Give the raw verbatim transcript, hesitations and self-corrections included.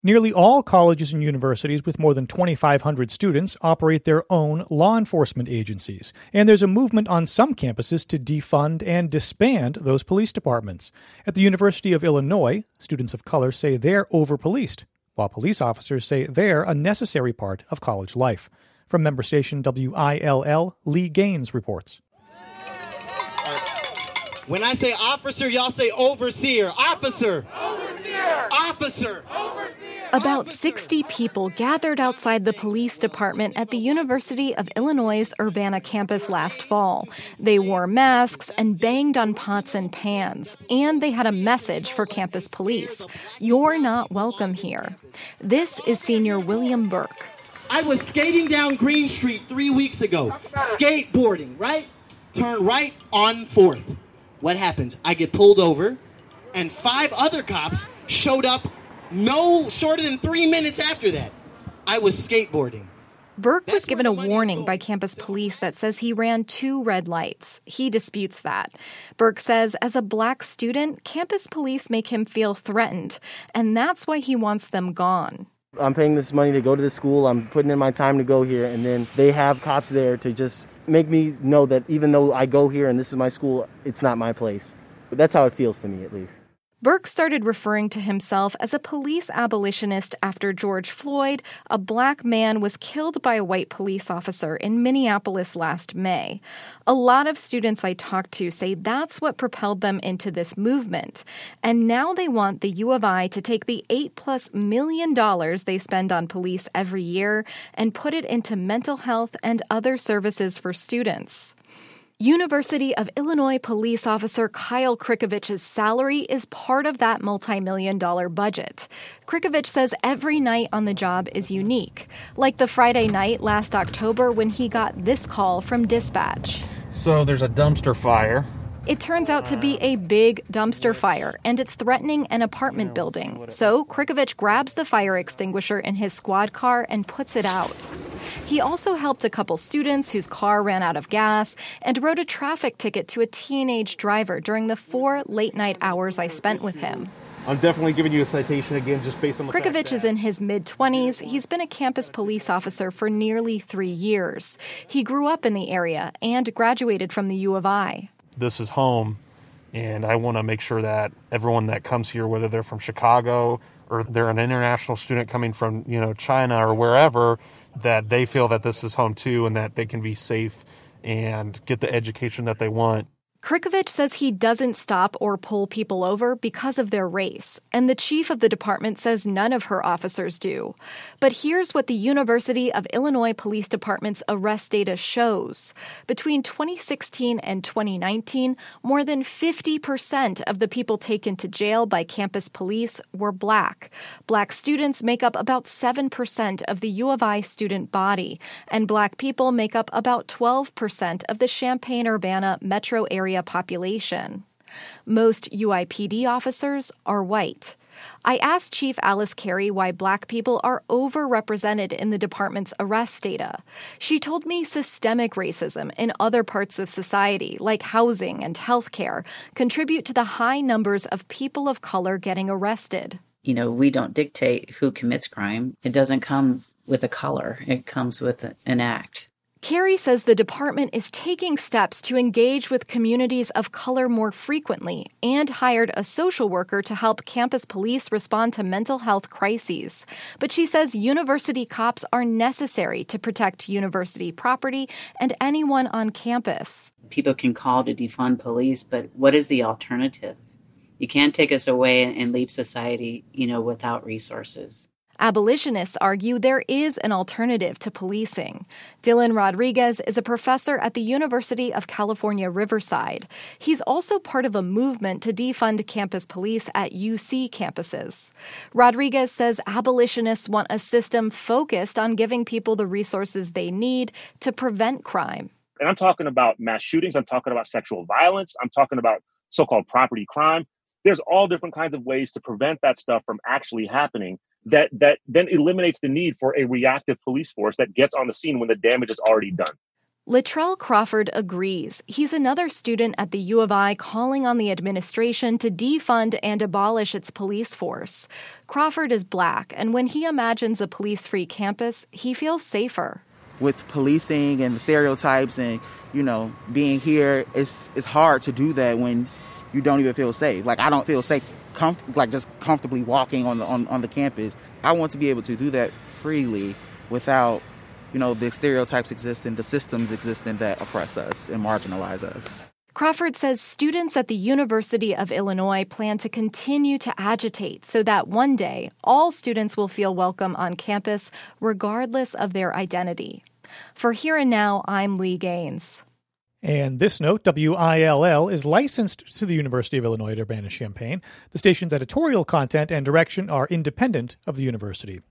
Nearly all colleges and universities with more than twenty-five hundred students operate their own law enforcement agencies, and there's a movement on some campuses to defund and disband those police departments. At the University of Illinois, students of color say they're over-policed, while police officers say they're a necessary part of college life. From member station W I L L, Lee Gaines reports. When I say officer, y'all say overseer. Officer. Overseer. Officer. Overseer. About sixty people gathered outside the police department at the University of Illinois' Urbana campus last fall. They wore masks and banged on pots and pans, and they had a message for campus police. You're not welcome here. This is senior William Burke. I was skating down Green Street three weeks ago. Skateboarding, right? Turn right on fourth. What happens? I get pulled over, and five other cops showed up no shorter than three minutes after that. I was skateboarding. Burke was given a warning by campus police that says he ran two red lights. He disputes that. Burke says as a black student, campus police make him feel threatened, and that's why he wants them gone. I'm paying this money to go to this school. I'm putting in my time to go here, and then they have cops there to just make me know that even though I go here and this is my school, it's not my place. But that's how it feels to me, at least. Burke started referring to himself as a police abolitionist after George Floyd, a black man, was killed by a white police officer in Minneapolis last May. A lot of students I talked to say that's what propelled them into this movement. And now they want the U of I to take the eight plus million dollars they spend on police every year and put it into mental health and other services for students. University of Illinois police officer Kyle Krikovich's salary is part of that multi-million dollar budget. Krikovich says every night on the job is unique, like the Friday night last October when he got this call from dispatch. So there's a dumpster fire. It turns out to be a big dumpster fire, and it's threatening an apartment building. So Krikovich grabs the fire extinguisher in his squad car and puts it out. He also helped a couple students whose car ran out of gas and wrote a traffic ticket to a teenage driver during the four late-night hours I spent with him. I'm definitely giving you a citation again just based on the Krikovich fact that is in his mid-twenties. He's been a campus police officer for nearly three years. He grew up in the area and graduated from the U of I. This is home, and I want to make sure that everyone that comes here, whether they're from Chicago or they're an international student coming from, you know, China or wherever, that they feel that this is home too and that they can be safe and get the education that they want. Krikovich says he doesn't stop or pull people over because of their race, and the chief of the department says none of her officers do. But here's what the University of Illinois Police Department's arrest data shows. Between twenty sixteen and twenty nineteen, more than fifty percent of the people taken to jail by campus police were black. Black students make up about seven percent of the U of I student body, and black people make up about twelve percent of the Champaign-Urbana metro area population. Most U I P D officers are white. I asked Chief Alice Carey why black people are overrepresented in the department's arrest data. She told me systemic racism in other parts of society, like housing and healthcare, contribute to the high numbers of people of color getting arrested. You know, we don't dictate who commits crime. It doesn't come with a color. It comes with an act. Carey says the department is taking steps to engage with communities of color more frequently and hired a social worker to help campus police respond to mental health crises. But she says university cops are necessary to protect university property and anyone on campus. People can call to defund police, but what is the alternative? You can't take us away and leave society, you know, without resources. Abolitionists argue there is an alternative to policing. Dylan Rodriguez is a professor at the University of California, Riverside. He's also part of a movement to defund campus police at U C campuses. Rodriguez says abolitionists want a system focused on giving people the resources they need to prevent crime. And I'm talking about mass shootings. I'm talking about sexual violence. I'm talking about so-called property crime. There's all different kinds of ways to prevent that stuff from actually happening. That that then eliminates the need for a reactive police force that gets on the scene when the damage is already done. Latrell Crawford agrees. He's another student at the U of I calling on the administration to defund and abolish its police force. Crawford is Black, and when he imagines a police-free campus, he feels safer. With policing and the stereotypes and, you know, being here, it's it's hard to do that when you don't even feel safe. Like, I don't feel safe, comf- like just comfortably walking on the on, on the campus. I want to be able to do that freely without, you know, the stereotypes existing, the systems existing that oppress us and marginalize us. Crawford says students at the University of Illinois plan to continue to agitate so that one day all students will feel welcome on campus regardless of their identity. For Here and Now, I'm Lee Gaines. And this note, W I L L is licensed to the University of Illinois at Urbana-Champaign. The station's editorial content and direction are independent of the university.